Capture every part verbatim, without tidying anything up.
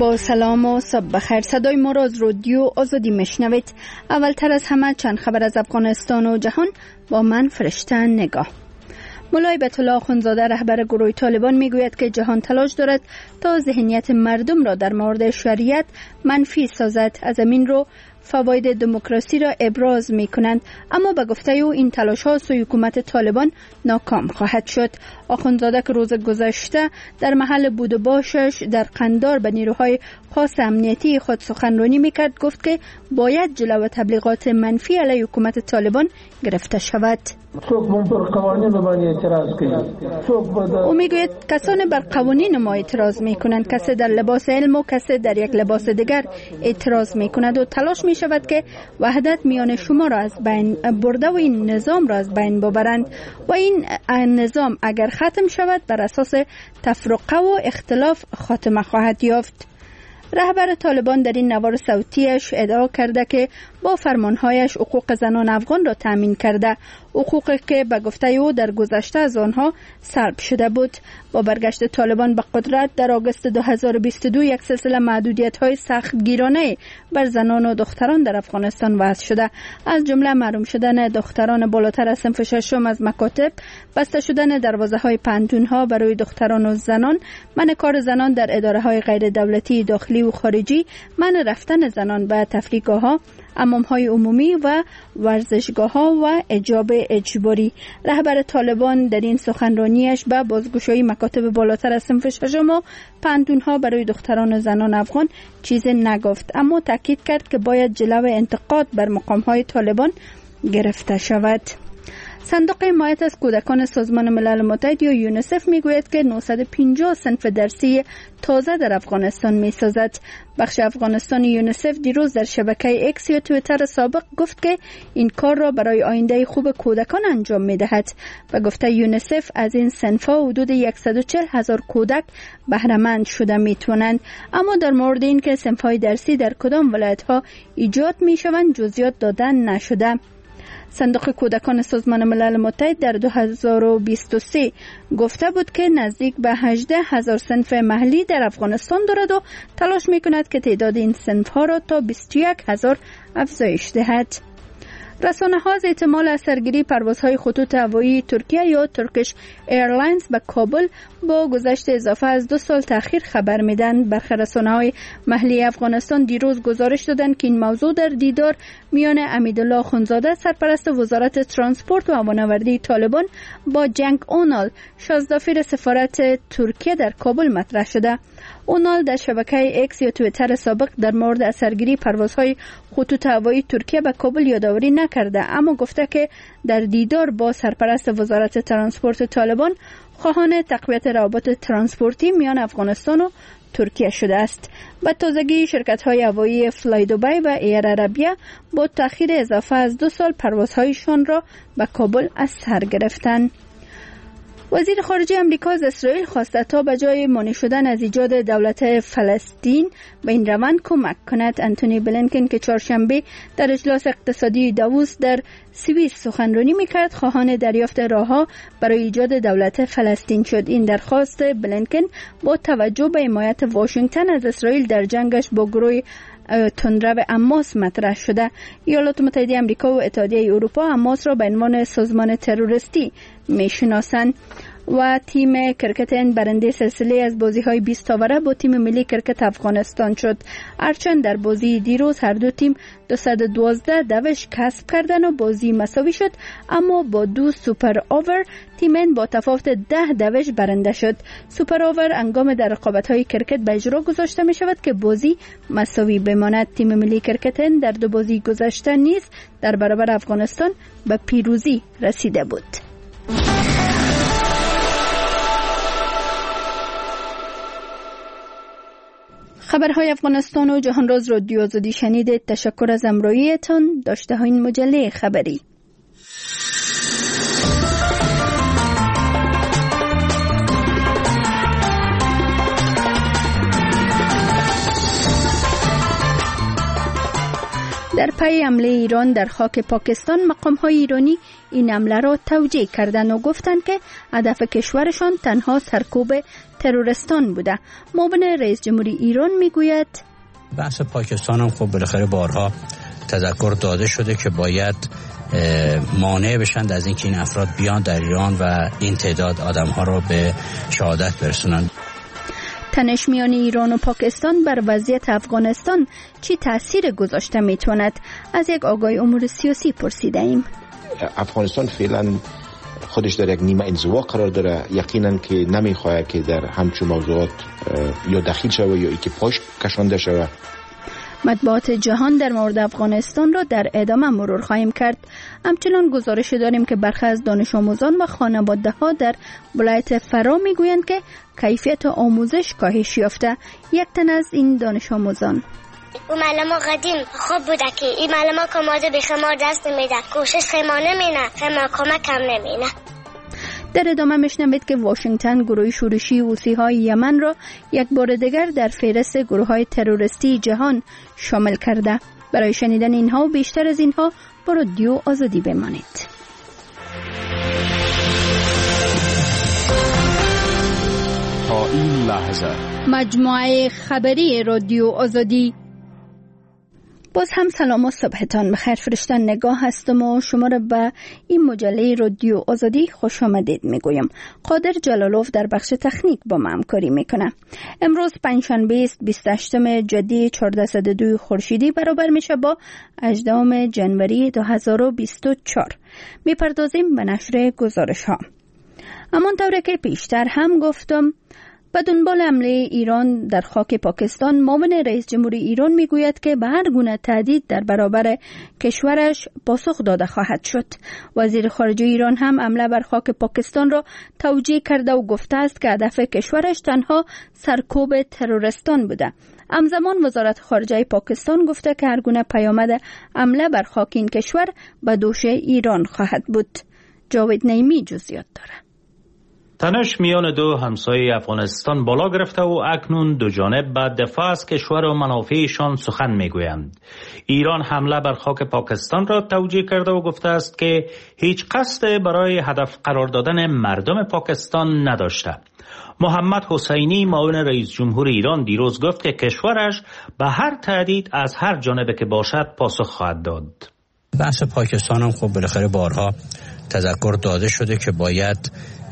با سلام و صبح بخیر. صدای ما را از رادیو آزادی میشنوید. اولتر از همه چند خبر از افغانستان و جهان با من فرشته نگاه. مولای بیت الله اخوندزاده رهبر گروه طالبان میگوید که جهان تلاش دارد تا ذهنیت مردم را در مورد شریعت منفی سازد. از همین رو فواید دموکراسی را ابراز می کنند، اما به گفته او این تلاش ها سوی حکومت طالبان ناکام خواهد شد. اخوندزاده که روز گذشته در محل بود و باشش در قندار به نیروهای خاص امنیتی خود سخنرانی میکرد، گفت که باید جلو تبلیغات منفی علیه حکومت طالبان گرفته شود. او میگوید کسانی بر قوانین ما اعتراض میکنند، کسی در لباس علم و کسی در یک لباس دیگر اعتراض میکند و تلاش میشود که وحدت میان شما را از بین برده و این نظام را از بین ببرند و این نظام اگر ختم شود بر اساس تفرقه و اختلاف خاتمه خواهد یافت. رهبر طالبان در این نوار صوتیش ادعا کرده که با فرمانهایش حقوق زنان افغان را تامین کرده، حقوقی که به گفته او در گذشته از آنها سلب شده بود. با برگشت طالبان به قدرت در آگوست دو هزار و بیست و دو یک سلسله محدودیت‌های سختگیرانه بر زنان و دختران در افغانستان وضع شده، از جمله محروم شدن دختران بالاتر از صنف ششم از مکاتب، بسته شدن دروازه‌های پانتون‌ها برای دختران و زنان، منع کار زنان در اداره‌های غیر دولتی داخلی و خارجی، منع رفتن زنان به تفریحگاه‌ها، حمام‌های عمومی و ورزشگاه‌ها و حجاب اجباری. رهبر طالبان در این سخنرانیش به بازگشایی مکاتب بالاتر از صنف ششم و پانتون‌ها برای دختران و زنان افغان چیزی نگفت، اما تاکید کرد که باید جلو انتقاد بر مقام‌های طالبان گرفته شود. صندوق حمایت از کودکان سازمان ملل متحد یا یونیسف میگوید که نهصد و پنجاه صنف درسی تازه در افغانستان میسازد. بخش افغانستان یونیسف دیروز در شبکه اکس یا توییتر سابق گفت که این کار را برای آینده خوب کودکان انجام میدهد. به گفته یونیسف از این صنف‌ها حدود صد و چهل هزار کودک بهره مند شده میتوانند، اما در مورد این که صنف‌های درسی در کدام ولایت‌ها ایجاد میشوند جزئیات دادن نشده. صندوق کودکان سازمان ملل متحد در دو هزار و بیست و سه گفته بود که نزدیک به هجده هزار صنف محلی در افغانستان دارد و تلاش میکند که تعداد این صنف‌ها را تا بیست و یک هزار افزایش دهد. رسانه ها از احتمال از سرگیری پروازهای خطوط هوایی ترکیه یا ترکیش ایرلاینز به کابل با گذشت اضافه از دو سال تأخیر خبر میدن. برخی رسانه های محلی افغانستان دیروز گزارش دادند که این موضوع در دیدار میان امیدالله اخوندزاده سرپرست وزارت ترانسپورت و هوانوردی طالبان با جنگ اونال شازدافیر سفارت ترکیه در کابل مطرح شده. اونال در شبکه اکس یا توییتر سابق در مورد اثرگیری پروازهای خطوط هوایی ترکیه به کابل یادآوری نکرده، اما گفته که در دیدار با سرپرست وزارت ترانسپورت طالبان خواهان تقویت روابط ترانسپورتی میان افغانستان و ترکیه شده است. به تازگی شرکت‌های هوایی فلای دبی و ایر عربیه با تأخیر اضافه از دو سال پروازهایشان را به کابل از سر گرفتند. وزیر خارجه امریکا از اسرائیل خواسته تا به جای مانع شدن از ایجاد دولت فلسطین به این روند کمک کند. انتونی بلینکن که چهارشنبه در اجلاس اقتصادی داووس در سوئیس سخنرانی میکرد، خواهان دریافت راهها برای ایجاد دولت فلسطین شد. این درخواست بلینکن با توجه به حمایت واشنگتن از اسرائیل در جنگش با گروه تندرو حماس مطرح شده. ایالات متحده آمریکا و اتحادیه اروپا حماس را به عنوان سازمان تروریستی میشناسند و تیم کرکت هند برنده سلسله از بازی‌های بیست تاوره با تیم ملی کرکت افغانستان شد. هرچند در بازی دیروز هر دو تیم دویست و دوازده دوش کسب کردند و بازی مساوی شد، اما با دو سوپر اوور تیم هند با تفاوت ده دوش برنده شد. سوپر اوور هنگام در رقابت‌های کرکت به اجرا گذاشته می شود که بازی مساوی بماند. تیم ملی کرکت هند در دو بازی گذشته نیز در برابر افغانستان به پیروزی رسیده بود. خبرهای افغانستان و جهان راز رادیو آزادی شنیدید. تشکر از همراهیتان. داشته ها این مجله خبری. در پی حمله ایران در خاک پاکستان، مقام‌های ایرانی این حمله را توجیه کردند و گفتند که هدف کشورشان تنها سرکوب تروریستان بوده. معاون رئیس جمهوری ایران میگوید بحث پاکستان هم خب بالاخره بارها تذکر داده شده که باید مانع بشند از اینکه این افراد بیان در ایران و این تعداد آدم‌ها را به شهادت برسونند. تنش میان ایران و پاکستان بر وضعیت افغانستان چی تأثیر گذاشته میتواند؟ از یک آگاه امور سیاسی پرسیده ایم. افغانستان فعلا خودش در یک نیمه انزوا قرار داره، یقینا که نمیخواد که در همچون موضوعات یا دخیل شود یا اینکه پاش کشانده شود. مطبوعات جهان در مورد افغانستان را در ادامه مرور خواهیم کرد. همچنان گزارش داریم که برخی از دانش آموزان و خانواده ها در ولایت فرا میگویند که کیفیت آموزش کاهش یافته. یک تن از این دانش آموزان: اون معلم قدیم خوب بوده که این معلم کماده به خمار دست نمیده، کوشش خما نمینه، خما کمک هم نمینه. در ادامه میشنوید که واشنگتن گروه شورشی حوثی‌های یمن را یک بار دیگر در فهرست گروه‌های تروریستی جهان شامل کرده. برای شنیدن اینها و بیشتر از اینها با رادیو آزادی بمانید. تا این لحظه مجموعه خبری رادیو آزادی. باز هم سلام و صبحتان بخیر. فرشته نگاه هستم و شما را به این مجله رادیو آزادی خوش آمدید میگویم. قادر جلالوف در بخش تکنیک با ما همکاری میکنه. امروز پنجشنبه است، بیست و هشتم جدی چهارصد و دو خورشیدی برابر میشه با هجدهم جنوری دو هزار و بیست و چهار. میپردازیم به نشر گزارش ها. همانطور که پیشتر هم گفتم، به دنبال حمله ایران در خاک پاکستان، معاون رئیس جمهوری ایران میگوید که به هر گونه تهدید در برابر کشورش پاسخ داده خواهد شد. وزیر خارجه ایران هم حمله بر خاک پاکستان را توجیه کرده و گفته است که هدف کشورش تنها سرکوب تروریستان بوده. همزمان وزارت خارجه پاکستان گفته که هر گونه پیامد حمله بر خاک این کشور به دوش ایران خواهد بود. جاوید نعیمی جزئیات داره. تنش میان دو همسایه افغانستان بالا گرفته و اکنون دو جانب به دفاع از کشور و منافعشان سخن میگویند. ایران حمله بر خاک پاکستان را توجیه کرده و گفته است که هیچ قصد برای هدف قرار دادن مردم پاکستان نداشته. محمد حسینی معاون رئیس جمهور ایران دیروز گفت که کشورش به هر تهدید از هر جانبه که باشد پاسخ خواهد داد. بحث پاکستان هم خب بالاخره بارها تذکر داده شده که باید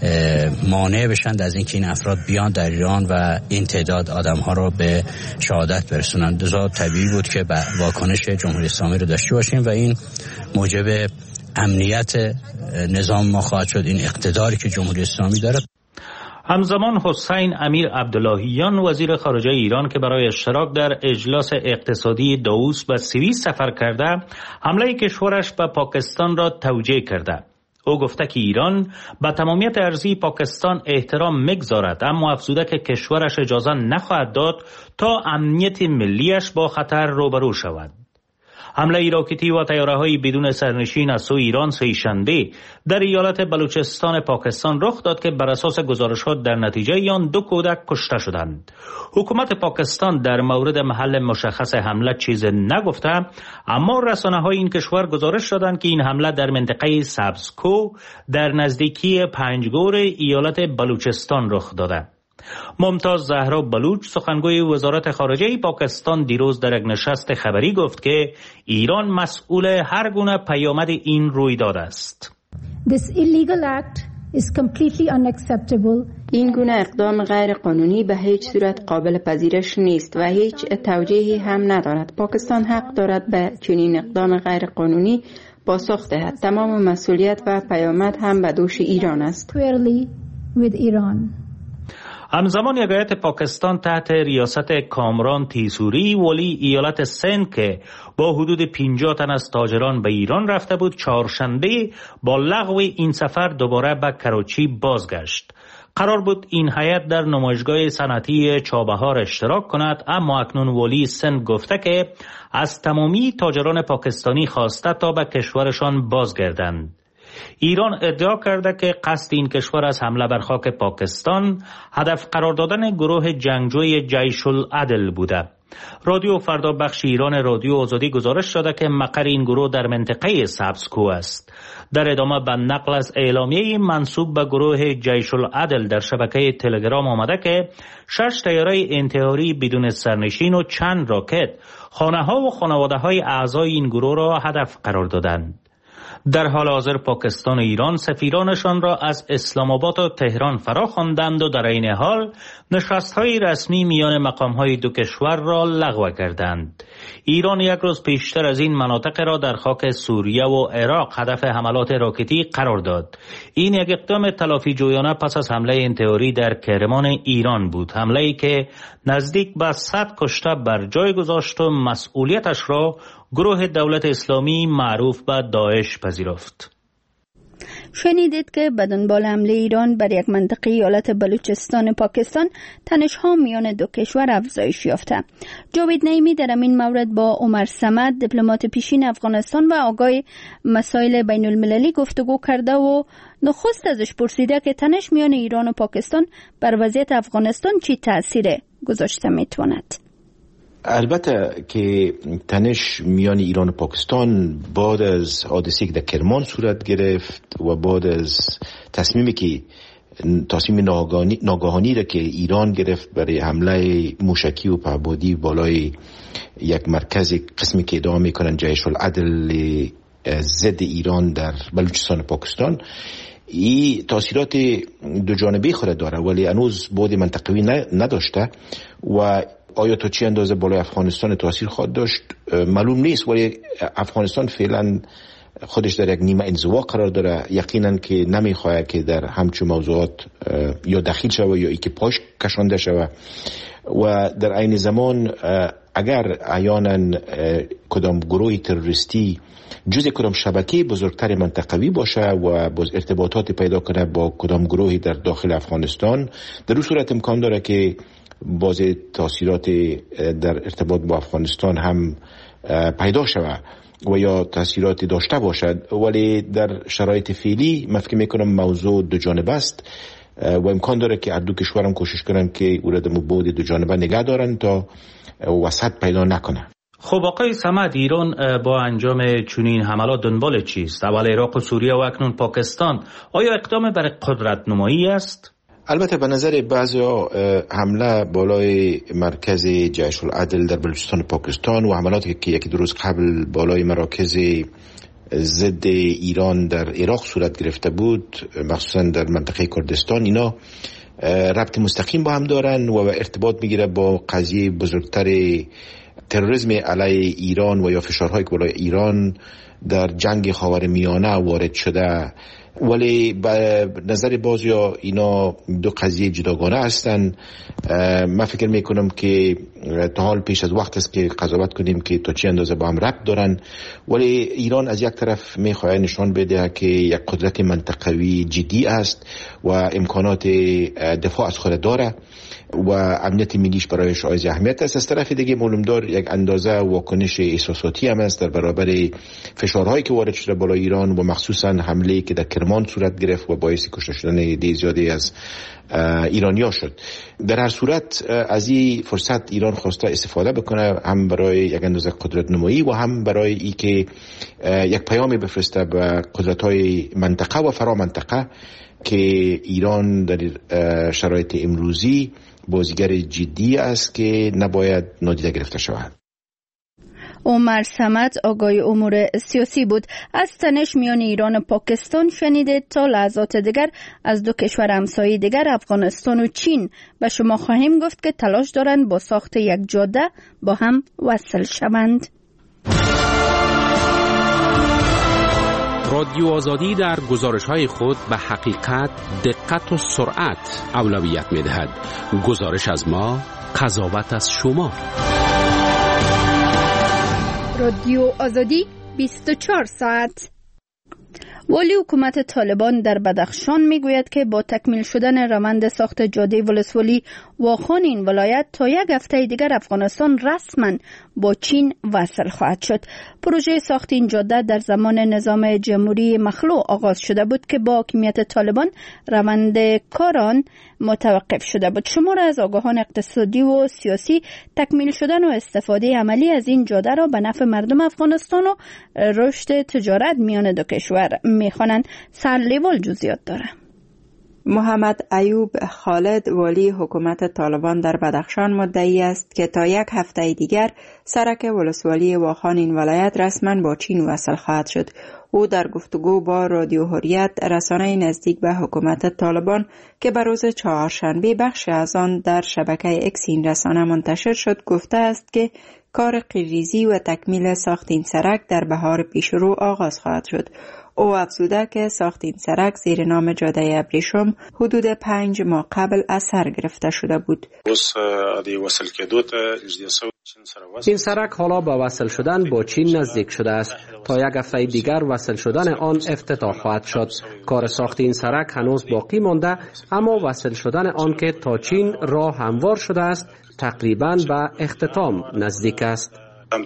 مانع بشند از اینکه این افراد بیان در ایران و این تعداد آدم‌ها را به شهادت برسونند. لذا طبیعی بود که واکنش جمهوری اسلامی رو داشته باشیم و این موجب امنیت نظام ما خواهد شد. این اقتداری که جمهوری اسلامی دارد. همزمان حسین امیر عبداللهیان وزیر خارجه ایران که برای اشتراک در اجلاس اقتصادی داووس به سوئیس سفر کرده، حمله کشورش به پاکستان را توجیه کرده. او گفته که ایران به تمامیت ارضی پاکستان احترام می‌گذارد، اما افزوده که کشورش اجازه نخواهد داد تا امنیت ملیش با خطر روبرو شود. حمله راکتی و طیاره‌های بدون سرنشین از سوی ایران سه‌شنبه در ایالت بلوچستان پاکستان رخ داد که بر اساس گزارش‌ها در نتیجه آن دو کودک کشته شدند. حکومت پاکستان در مورد محل مشخص حمله چیزی نگفته، اما رسانه‌های این کشور گزارش دادند که این حمله در منطقه سبزکو در نزدیکی پنجگور ایالت بلوچستان رخ داده. ممتاز زهرا بلوچ سخنگوی وزارت خارجه پاکستان دیروز در یک نشست خبری گفت که ایران مسئول هر گونه پیامد این رویداد است. This illegal act is completely unacceptable. این گونه اقدام غیر قانونی به هیچ صورت قابل پذیرش نیست و هیچ توجیهی هم ندارد. پاکستان حق دارد به چنین اقدام غیر قانونی پاسخ دهد. تمام مسئولیت و پیامد هم به دوش ایران است. Squarely with Iran. همزمان یگایت پاکستان تحت ریاست کامران تیسوری ولی ایالت سند که با حدود پنجاه تن از تاجران به ایران رفته بود، چهارشنبه با لغو این سفر دوباره به کراچی بازگشت. قرار بود این هیئت در نمایشگاه صنعتی چابهار اشتراک کند، اما اکنون ولی سند گفته که از تمامی تاجران پاکستانی خواسته تا به کشورشان بازگردند. ایران ادعا کرده که قصد این کشور از حمله بر خاک پاکستان هدف قرار دادن گروه جنگجوی جیش العدل بوده. رادیو فردا بخش ایران رادیو آزادی گزارش داده که مقر این گروه در منطقه سبزکو است. در ادامه به نقل از اعلامیه منسوب به گروه جیش العدل در شبکه تلگرام آمده که شش طیاره انتحاری بدون سرنشین و چند راکت خانه ها و خانواده های اعضای این گروه را هدف قرار دادند. در حال حاضر پاکستان و ایران سفیرانشان را از اسلام آباد و تهران فرا خواندند و در این حال نشست‌های رسمی میان مقام‌های دو کشور را لغو کردند. ایران یک روز پیشتر از این مناطق را در خاک سوریه و عراق هدف حملات راکتی قرار داد. این یک اقدام تلافی جویانه پس از حمله انتحاری در کرمان ایران بود، حمله‌ای که نزدیک به صد کشته بر جای گذاشت و مسئولیتش را گروه دولت اسلامی معروف به داعش پذیرفت. شنیدید که به دنبال حمله ایران بر یک منطقه ایالت بلوچستان پاکستان تنش‌ها میان دو کشور افزایش یافته. جاوید نعیمی در این مورد با عمر صمد دیپلمات پیشین افغانستان و آگاه مسائل بین المللی گفتگو کرده و نخست ازش پرسیده که تنش میان ایران و پاکستان بر وضعیت افغانستان چی تأثیر گذاشته میتواند. البته که تنش میان ایران و پاکستان بعد از حادثه‌ای که در کرمان صورت گرفت و بعد از تصمیمی که تصمیم ناگهانی را که ایران گرفت برای حمله موشکی و پهپادی بالای یک مرکز قسمی که ادعا میکنن جیش العدل ضد ایران در بلوچستان و پاکستان، این تاثیرات دو جانبه خود داره ولی هنوز بعد منطقوی نداشته و آیا تا چه اندازه بالای افغانستان تاثیر خواهد داشت معلوم نیست، ولی افغانستان فعلا خودش در یک نیمه انزوا قرار داره. یقینا که نمیخواد که در همچون موضوعات یا دخیل شود یا ای که پاش کشانده شود و در عین زمان اگر احیانا کدام گروه تروریستی جزء کدام شبکه بزرگتر منطقوی باشه و باز ارتباطات پیدا کنه با کدام گروهی در داخل افغانستان، در اون صورت امکان داره که باز تاثیرات در ارتباط با افغانستان هم پیدا شود و یا تاثیرات داشته باشد، ولی در شرایط فعلی من فکر میکنم موضوع دو جانبه است و امکان داره که هر دو کشور هم کوشش کنن که او را در بعد دو جانبه نگه دارن تا وسط پیدا نکنه. خب آقای صمد، ایران با انجام چنین حملات دنبال چیست؟ اول عراق و سوریه و اکنون پاکستان، آیا اقدام برای قدرت نمایی است؟ البته به نظر بعضی حمله بالای مرکز جیش العدل در بلوچستان پاکستان و حملاتی که یکی دو روز قبل بالای مراکز ضد ایران در عراق صورت گرفته بود، مخصوصا در منطقه کردستان، اینا ربط مستقیم با هم دارن و ارتباط میگیره با قضیه بزرگتر تروریسم علیه ایران و یا فشارهای که بالای ایران در جنگ خاورمیانه وارد شده. ولی به نظر بعضیا اینا دو قضیه جداگانه هستن. من فکر میکنم که تا حال پیش از وقت است که قضاوت کنیم که تا چه اندازه با هم ربط دارن، ولی ایران از یک طرف میخواد نشان بده که یک قدرت منطقوی جدی است و امکانات دفاع از خود داره و امنیت ملیش برایش عایز اهمیت است. از طرف دیگه معلوم دار یک اندازه واکنش احساساتی هم است در برابر فشارهایی که وارد شده بالای ایران و مخصوصا حمله که در کرمان صورت گرفت و باعث کشته شدن عده زیادی از ایرانی‌ها شد. در هر صورت از این فرصت ایران خواسته استفاده بکنه، هم برای یک اندازه قدرت نمایی و هم برای ای که یک پیامی بفرسته به قدرت‌های منطقه و فرا منطقه که ایران در شرایط امروزی بازیگر جدی است که نباید نادیده گرفته شود. عمر صمد آگاه امور سیاسی بود. از تنش میان ایران و پاکستان شنیده. تا لحظات دیگر از دو کشور همسایه دیگر افغانستان و چین به شما خواهیم گفت که تلاش دارند با ساخت یک جاده با هم وصل شوند. رادیو آزادی در گزارش‌های خود به حقیقت، دقت و سرعت اولویت می‌دهد. گزارش از ما، قضاوت از شما. رادیو آزادی بیست و چهار ساعت. والی حکومت طالبان در بدخشان میگوید که با تکمیل شدن روند ساخت جاده ولسوالی واخان این ولایت تا یک هفته دیگر افغانستان رسما با چین وصل خواهد شد. پروژه ساخت این جاده در زمان نظام جمهوری مخلوع آغاز شده بود که با حاکمیت طالبان روند کاران متوقف شده بود. شمار از آگاهان اقتصادی و سیاسی تکمیل شدن و استفاده عملی از این جاده را به نفع مردم افغانستان و رشد تجارت میان دو کشور میخوانند. سرلیوال جزئیات داره. محمد ایوب خالد والی حکومت طالبان در بدخشان مدعی است که تا یک هفته دیگر سرک ولسوالی واخان این ولایت رسما با چین وصل خواهد شد. او در گفتگو با رادیو حریت، رسانه نزدیک به حکومت طالبان که به روز چهارشنبه بخش از آن در شبکه اکس این رسانه منتشر شد، گفته است که کار قیریزی و تکمیل ساخت این سرک در بهار پیشرو آغاز خواهد شد. او افزوده که ساخت این سرک زیر نام جاده ابریشم حدود پنج ماه قبل از سر گرفته شده بود. این سرک حالا به وصل شدن با چین نزدیک شده است. تا یک هفته دیگر وصل شدن آن افتتاح خواهد شد. کار ساخت این سرک هنوز باقی مانده، اما وصل شدن آن که تا چین راه هموار شده است تقریباً به اختتام نزدیک است.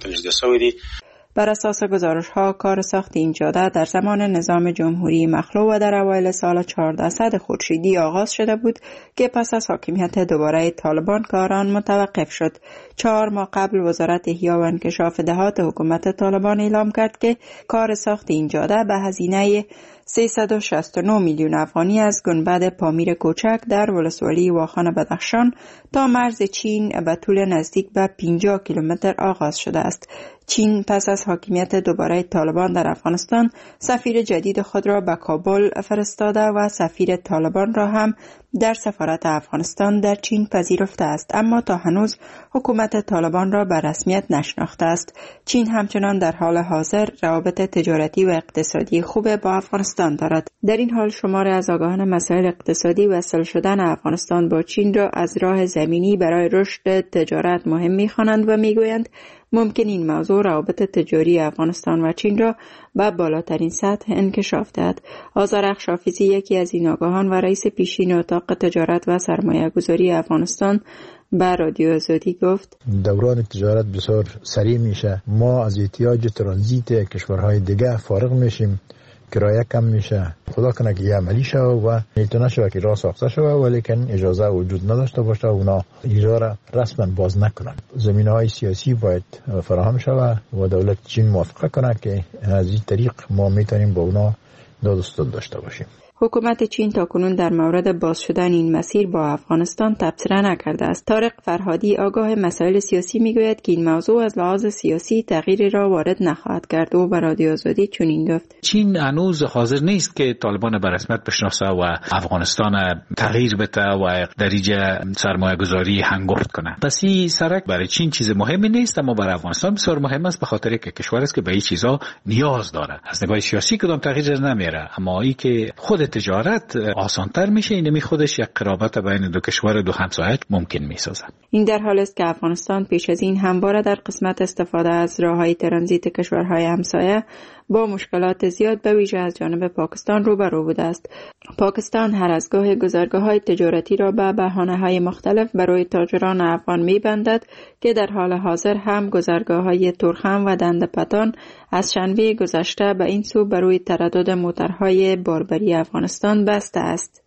بر اساس گزارش‌ها کار ساخت این جاده در زمان نظام جمهوری مخلوع و در اوایل سال چهاردهصد خورشیدی آغاز شده بود که پس از حاکمیت دوباره طالبان کاران متوقف شد. چهار ماه قبل وزارت احیا و انکشاف دهات حکومت طالبان اعلام کرد که کار ساخت این جاده به هزینه سیصد و شصت و نه میلیون افغانی از گنبد پامیر کوچک در ولسوالی واخان بدخشان تا مرز چین به طول نزدیک به پنجاه کیلومتر آغاز شده است. چین پس از حاکمیت دوباره طالبان در افغانستان سفیر جدید خود را به کابل فرستاده و سفیر طالبان را هم در سفارت افغانستان در چین پذیرفته است، اما تا هنوز حکومت طالبان را به رسمیت نشناخته است. چین همچنان در حال حاضر روابط تجارتی و اقتصادی خوب با افغانستان دارد. در این حال شمار از آگاهان مسائل اقتصادی وصل شدن افغانستان با چین را از راه زمینی برای رشد تجارت مهم می‌خوانند و می‌گویند ممکن این موضوع روابط تجاری افغانستان و چین را به بالاترین سطح انکشاف دهد. آذرخش حافظی یکی از این آگاهان و رئیس پیشین اتاق تجارت و سرمایه‌گذاری افغانستان به رادیو آزادی گفت دوران تجارت بسیار سریع میشه. ما از احتیاج ترانزیت کشورهای دیگه فارغ میشیم، کرایه کم میشه. خدا کنه که یه عملی شه و میتونه شوه که راه ساخته شوه، ولیکن اجازه وجود نداشته باشه و اونا اجازه را رسما باز نکنن. زمینه های سیاسی باید فراهم شوه و دولت چین موافقه کنه که از این طریق ما میتونیم با اونا داد و ستد داشته باشیم. حکومت چین تاکنون در مورد باز شدن این مسیر با افغانستان تبصره نکرده است. طارق فرهادی آگاه مسائل سیاسی میگوید که این موضوع از لحاظ سیاسی تغییری را وارد نخواهد کرد. او به رادیو آزادی چنین گفت: چین هنوز حاضر نیست که طالبان به رسمیت بشناسه و افغانستان تغییر بده و در اینجا سرمایه گذاری هنگفت کنه. پس این سرک برای چین چیز مهمی نیست، اما برای افغانستان بسیار مهم است، به خاطر که کشور است که به این چیزا نیاز داره. از نگاه سیاسی کدام تغییر نمیره، اما ای که خود تجارت آسانتر میشه، اینمی خودش یک قرابت بین دو کشور دو همسایه ممکن میسازه. این در حالی است که افغانستان پیش از این همواره در قسمت استفاده از راههای ترانزیت کشورهای همسایه با مشکلات زیاد به ویژه از جانب پاکستان روبرو بوده است. پاکستان هر از گاه گذرگاه‌های تجارتی را به بهانه‌های مختلف برای تاجران افغان می‌بندد که در حال حاضر هم گذرگاه‌های تورخم و دندپتان از شنبه گذشته به این سو برای تردد موترهای باربری افغانستان بسته است.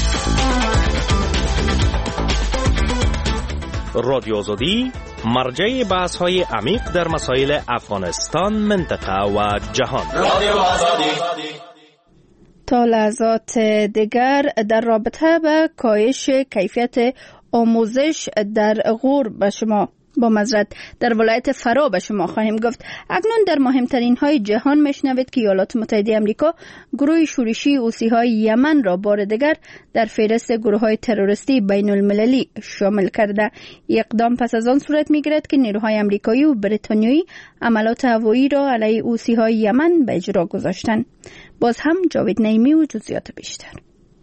رادیو آزادی مرجع بحث‌های عمیق در مسائل افغانستان، منطقه و جهان. رادیو آزادی. تا لحظات دیگر در رابطه با کاهش کیفیت آموزش در غور به شما با معذرت در ولایت فرا به شما خواهیم گفت. اکنون در مهمترین های جهان میشنوید که ایالات متحده آمریکا گروه شورشی حوثی های یمن را بار دیگر در فهرست گروه های تروریستی بین المللی شامل کرده. اقدام پس از آن صورت میگیرد که نیروهای آمریکایی و بریتانیایی عملات هوایی را علیه حوثی های یمن به اجرا گذاشتند. باز هم جاوید نعیمی و جزئیات بیشتر.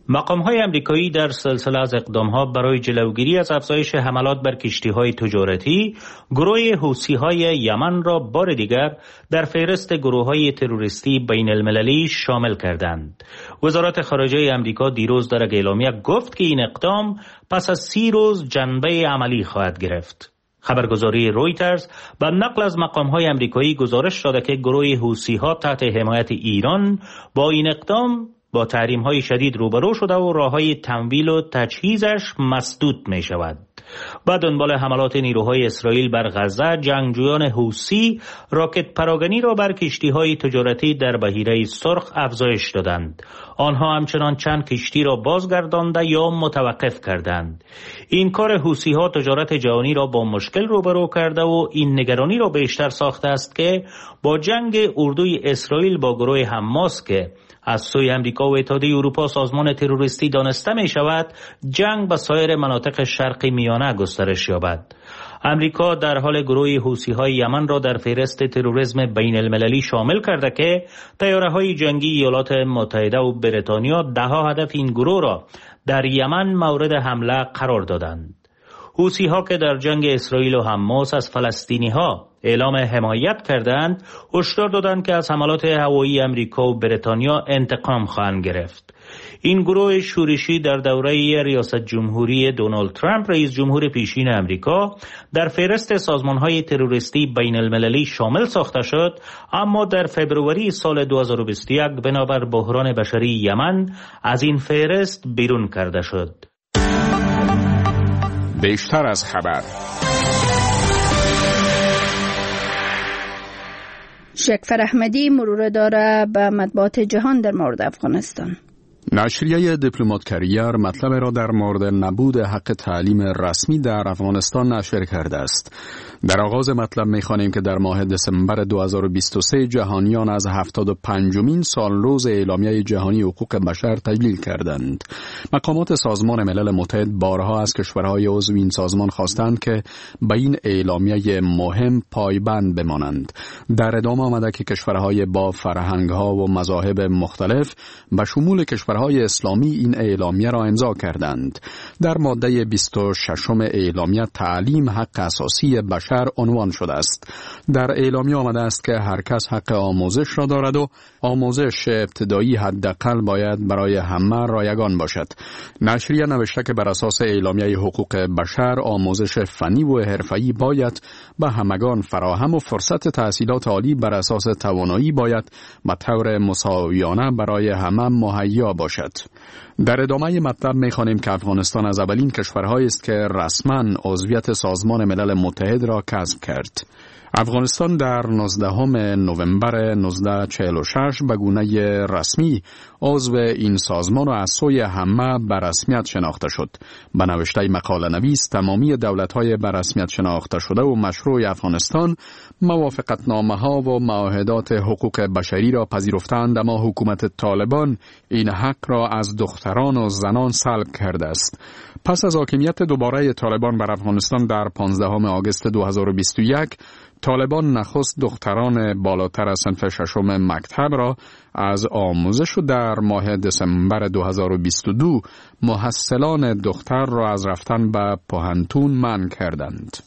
مقام‌های آمریکایی در سلسله از اقدام‌ها برای جلوگیری از افزایش حملات بر کشتی‌های تجارتی، گروه حوثی‌های یمن را بار دیگر در فهرست گروه‌های تروریستی بین المللی شامل کردند. وزارت خارجه آمریکا دیروز در اعلامیه گفت که این اقدام پس از سی روز جنبه عملی خواهد گرفت. خبرگزاری رویترز با نقل از مقام‌های آمریکایی گزارش داده که گروه حوثی‌ها تحت حمایت ایران با این اقدام با تحریم‌های شدید روبرو شده و راه‌های تمویل و تجهیزش مسدود می‌شود. با دنبال حملات نیروهای اسرائیل بر غزه، جنگجویان حوثی راکت پراگنی را بر کشتی‌های تجارتی در بحیره سرخ افزایش دادند. آنها همچنان چند کشتی را بازگردانده یا متوقف کردند. این کار حوثی‌ها تجارت جهانی را با مشکل روبرو کرده و این نگرانی را بیشتر ساخته است که با جنگ اردوی اسرائیل با گروه حماس که از سوی امریکا و اتحادیه اروپا سازمان تروریستی دانسته می شود، جنگ به سایر مناطق شرق میانه گسترش یابد. امریکا در حال گروه حوثی‌های یمن را در فهرست تروریسم بین المللی شامل کرده که طیاره‌های جنگی ایالات متحده و بریتانیا ده‌ها هدف این گروه را در یمن مورد حمله قرار دادند. حوثی‌ها که در جنگ اسرائیل و حماس از فلسطینی‌ها اعلام حمایت کردند، هشدار دادند که از حملات هوایی امریکا و بریتانیا انتقام خواهند گرفت. این گروه شورشی در دوره ریاست جمهوری دونالد ترامپ رئیس جمهور پیشین امریکا در فهرست سازمان‌های تروریستی بین المللی شامل ساخته شد، اما در فبروری سال دو هزار و بیست و یک بنابر بحران بشری یمن از این فهرست بیرون کرده شد. بیشتر از خبر. شکفر احمدی مرور داره به مطبوعات جهان در مورد افغانستان. نشریه دیپلمات کریر مطلب را در مورد نبود حق تعلیم رسمی در افغانستان نشر کرده است. در آغاز مطلب می‌خوانیم که در ماه دسامبر دو هزار و بیست و سه جهانیان از هفتاد و پنجمین سالروز اعلامیه جهانی حقوق بشر تجلیل کردند. مقامات سازمان ملل متحد بارها از کشورهای عضو این سازمان خواستند که به این اعلامیه مهم پایبند بمانند. در ادامه آمده که کشورهای با فرهنگ‌ها و مذاهب مختلف به شمول کشورهای اسلامی این اعلامیه را امضا کردند. در ماده بیست و ششم اعلامیه تعلیم حق اساسی بشر عنوان شده است. در اعلامیه آمده است که هر کس حق آموزش را دارد و آموزش ابتدایی حداقل باید برای همه رایگان باشد. نشریه نوشته که بر اساس اعلامیه حقوق بشر آموزش فنی و حرفه‌ای باید به همگان فراهم و فرصت تحصیلات عالی بر اساس توانایی باید به طور مساویانه برای همه مهیا باشد. در ادامه مطلب می‌خوانیم که افغانستان از اولین کشورهایی است که رسما عضویت سازمان ملل متحد را کسب کرد. افغانستان در نوزدهم نوامبر هزار و نهصد و چهل و شش به گونه رسمی عضو این سازمان و از سوی همه به رسمیت شناخته شد. به نوشته مقاله نویس تمامی دولت‌های به رسمیت شناخته شده و مشروع افغانستان موافقتنامه‌ها و معاهدات حقوق بشری را پذیرفتند، اما حکومت طالبان این حق را از دختران و زنان سلب کرده است. پس از حاکمیت دوباره طالبان بر افغانستان در پانزدهم آگوست دو هزار و بیست و یک، طالبان نخست دختران بالاتر از صنف ششم مکتب را از آموزش و در ماه دسامبر دو هزار و بیست و دو محصلان دختر را از رفتن به پوهنتون منع کردند.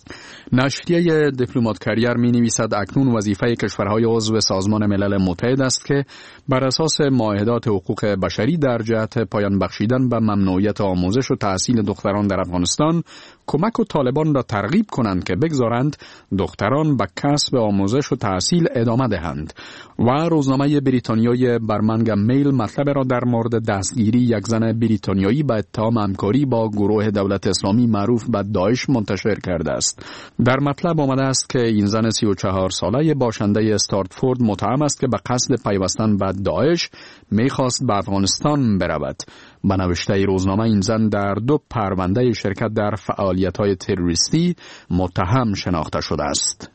نشریه دیپلمات کریر می نویسد اکنون وظیفه کشورهای عضو سازمان ملل متحد است که بر اساس معاهدات حقوق بشری در جهت پایان بخشیدن به ممنوعیت آموزش و تحصیل دختران در افغانستان کمک و طالبان را ترغیب کنند که بگذارند دختران به کسب آموزش و تحصیل ادامه دهند. و روزنامه بریتانیای برمنگم میل مطلب را در مورد دستگیری یک زن بریتانیایی به اتهام همکاری با گروه دولت اسلامی معروف به داعش منتشر کرده است. در مطلب آمده است که این زن سی و چهار ساله باشنده استارتفورد متهم است که به قصد پیوستن به داعش می‌خواست به افغانستان برود. به نوشته روزنامه این زن در دو پرونده شرکت در فعالیت‌های تروریستی متهم شناخته شده است.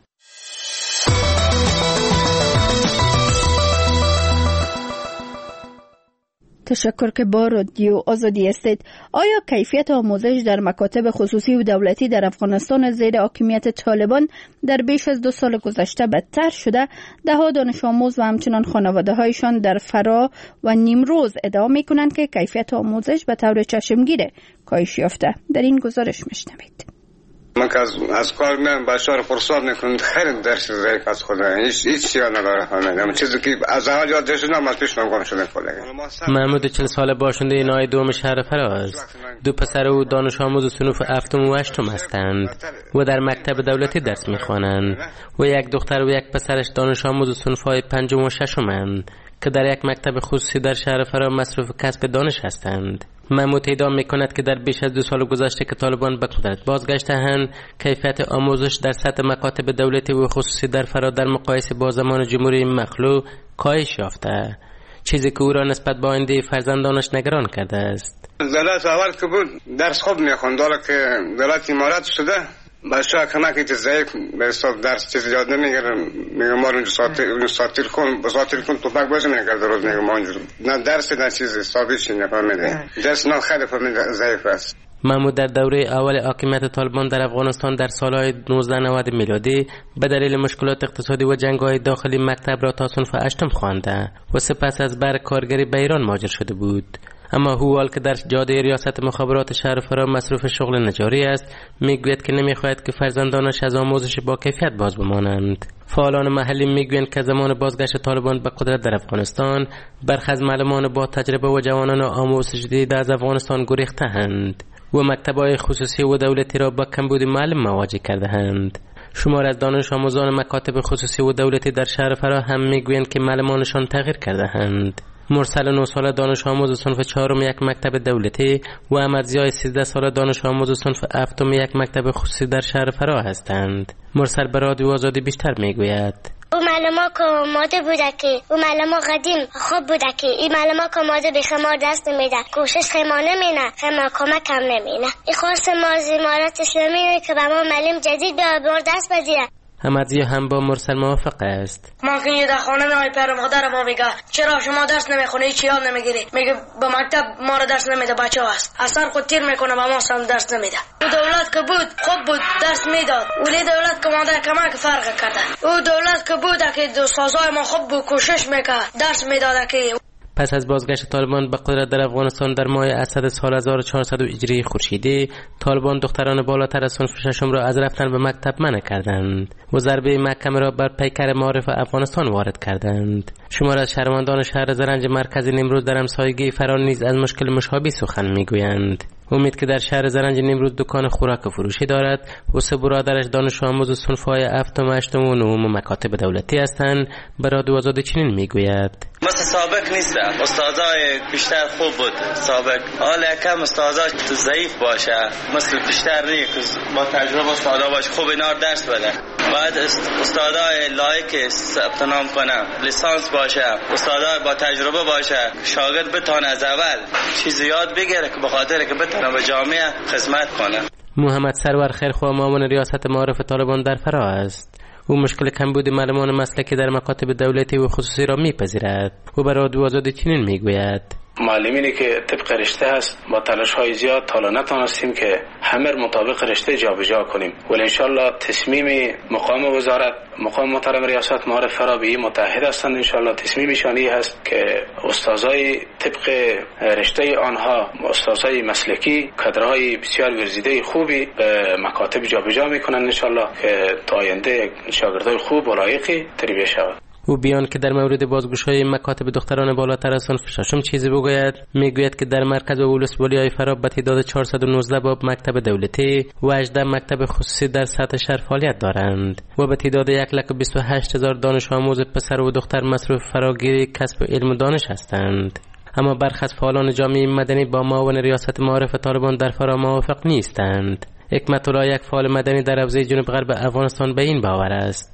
تشکر که با رادیو آزادی هستید. آیا کیفیت آموزش در مکاتب خصوصی و دولتی در افغانستان زیر حاکمیت طالبان در بیش از دو سال گذشته بدتر شده؟ ده ها دانش آموز و همچنان خانواده هایشان در فرا و نیمروز ادعا می کنند که کیفیت آموزش به طور چشمگیر کاهش یافته. در این گزارش میشنوید. من که از, از کار میام بچه‌ها رو فرصت نکنم، خیلی درس ضعیف از خدا، هیچ هیچ چیزی نداره فهمیدم. چیزی که از اول یاد داشتم از پیش نگم شده کلا. محمود چهل ساله باشنده نای دوم شهر فراز، دو پسر او دانش آموز صنف هفتم و هشتم هستند و در مکتب دولتی درس میخوانند و یک دختر و یک پسرش دانش آموز صنف‌های پنجم و ششمند که در یک مکتب خصوصی در شهر فرا مصروف کسب دانش هستند. محمود ادعا میکند که در بیش از دو سال گذشته که طالبان به قدرت بازگشته‌اند، کیفیت آموزش در سطح مکاتب دولتی و خصوصی در فرا در مقایسه با زمان جمهوری مخلوع کاهش یافته، چیزی که او را نسبت به آینده فرزندانش نگران کرده است. دولت اول که بود درس خوب میخوند، حالا که دولت امارات شده بچه‌ها کمکی که ضعیف به حساب درس چیز یاد نمیگیرن، میگم ما رو ساتیر ساتیر کن بساتیر کن تو پاک بازی میگرد روز میگم ما نه درس نه چیز حسابیش نفهمیده، درس نه خیلی فهمیده ضعیف است. محمود در دوره اول حاکمیت طالبان در افغانستان در سالهای نوزده نود میلادی به دلیل مشکلات اقتصادی و جنگ‌های داخلی مکتب را تا صنف هشتم خوانده و سپس از بر کارگری به ایران مهاجر شده بود. اما هوال که در جاده ریاست مخابرات شهر فرا مصروف شغل نجاری است، میگوید که نمیخواهد که فرزندانش از آموزش با کیفیت باز بمانند. فعالان محلی میگویند که زمان بازگشت طالبان به قدرت در افغانستان، برخی از معلمان با تجربه و جوانان آموزش دیده از افغانستان گریخته‌اند و مکتب‌های خصوصی و دولتی را با کمبود معلم مواجه کرده‌اند. شمار از دانش آموزان مکاتب خصوصی و دولتی در شهر فرا هم میگویند که معلمانشان تغییر کرده‌اند. مرسل نه ساله دانش آموز صنف چهارم یک مکتب دولتی و احمد ضیای سیزده ساله دانش آموز صنف هفتم یک مکتب خصوصی در شهر فرا هستند. مرسل به رادیو آزادی بیشتر میگوید. او معلم که آماده بوده که او معلم قدیم خوب بوده که این معلم که آماده به خمار دست نمیده، کوشش خیما نمینه، خیما کمک هم نمینه. این خواست ما از امارات اسلامی که به ما معلم جدید به بار دست بدیه. حمدی هم با مرسل موافق است. ما که یه در خانه میای پر مادر ما میگه چرا شما درس نمیخونی، چی یاد نمیگیری؟ میگه به مکتب ما رو درس نمیده، بچه هست اثر خود تیر میکنه، به ما هم درس نمیده. او دولت که بود خوب بود درس میداد، ولی دولت که ماده کمک فرق کرده. او دولت که بود که استادای ما خوب بود کوشش میکرد درس میداد. که پس از بازگشت طالبان به قدرت در افغانستان در ماه اسد سال هزار و چهارصد هجری خورشیدی، طالبان دختران بالاتر از صنف ششم را از رفتن به مکتب منع کردند و ضربه محکمه را بر پیکر معارف افغانستان وارد کردند. شمار از شهروندان شهر زرنج مرکزی نیمروز در همسایگی فرا نیز از مشکل مشابه سخن میگویند. امید که در شهر زرنج نیمروز دکان خوراک فروشی دارد و سه برادرش دانش آموز صنف‌های هفتم، هشتم و نهم مکاتب دولتی هستند، به رادیو آزادی چنین میگوید. مثل سابق نیست، استادای بیشتر خوب بود سابق، حالا کم استادا ضعیف باشه، مثل بیشتر نیست، با تجربه استادا باشه خوب اینا درس بده. بعد استادای لایق ثبت نام کنه، لیسانس باشه، استادای با تجربه باشه، شاگرد بتونه از اول چیز یاد بگیره که به خاطر که بتونه به جامعه خدمت کنه. محمد سرور خیرخواه معاون ریاست معارف طالبان در فرا است. او مشکل کمبود معلمان مسلکی در مکاتب دولتی و خصوصی را میپذیرد و به رادیو آزادی چنین میگوید. معلمینی که طبق رشته است با تلاش های زیاد تا الان نتونستیم که همه مطابق رشته جابجا کنیم، ولی انشالله تصمیم مقام وزارت، مقام محترم ریاست معارف فرا به متحد هستند. انشالله تصمیمشان این هست که استادای طبق رشته آنها، استادای مسلکی، کادرهای بسیار ورزیده خوبی به مکاتب جابجا میکنند انشالله که تا آینده شاگردای خوب و لایقی تربیت شود. او بیان که در مورد بازگشایی مکاتب دختران بالاتر از صنف ششم چیزی بگوید، میگوید که در مرکز ولسوالی‌های فرا به تعداد چهارصد و نوزده باب مکتب دولتی و هجده مکتب خصوصی در سطح شهر فعالیت دارند و به تعداد یک لک و بیست و هشت هزار دانش آموز پسر و دختر مصروف فراگیری کسب علم و دانش هستند. اما برخی از فعالان جامعه مدنی با معاون ریاست معارف طالبان در فرا موافق نیستند. حکمت الله یک فعال مدنی در حوزه جنوب غرب افغانستان به این باور است.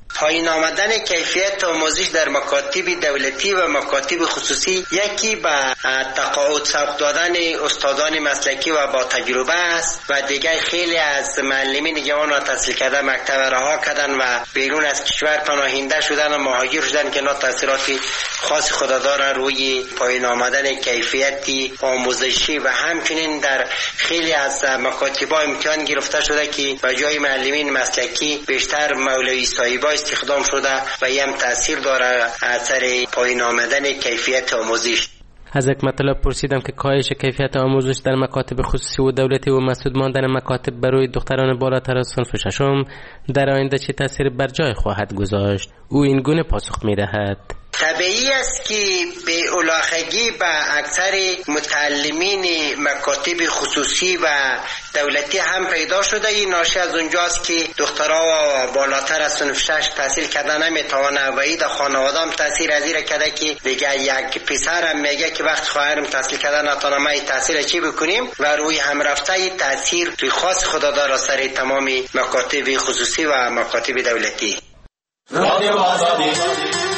پایین آمدن کیفیت آموزش در مکاتب دولتی و مکاتب خصوصی یکی به تقاعد سوق دادن استادان مسلکی و با تجربه است و دیگر خیلی از معلمین جوان و تحصیل کرده مکتب رها کردن و بیرون از کشور پناهنده شدن و مهاجر شدن که اینا تاثیرات خاص خود داره روی پایین آمدن کیفیتی آموزشی و همچنین در خیلی از مکاتب‌ها امتحان گرفته شده که به جای معلمین مسلکی بیشتر مولوی صاحبا استخدام شده و هم تاثیر داره اثر پایین آمدن کیفیت آموزش. از یک مطلب پرسیدم که کاهش کیفیت آموزش در مکاتب خصوصی و دولتی و مسدود ماندن مکاتب برای دختران بالاتر از صنف ششم در آینده چه تاثیر بر جای خواهد گذاشت؟ او این گونه پاسخ می‌دهد: طبیعی است که به علاقگی به اکثر متعلمین مکاتب خصوصی و دولتی هم پیدا شده. این ناشی از اونجاست که دخترها و بالاتر از صنف شش تحصیل کردن نمیتوانه و این در خانواده هم تاثیر از این کرده که دیگه یک پسر هم میگه که وقت خواهرم تحصیل کردن نتونم ما تحصیل چی بکنیم و روی هم رفته تاثیر روی خاص خدا داره سر تمام مکاتب خصوصی و مکاتب دولتی. رادیو آزادی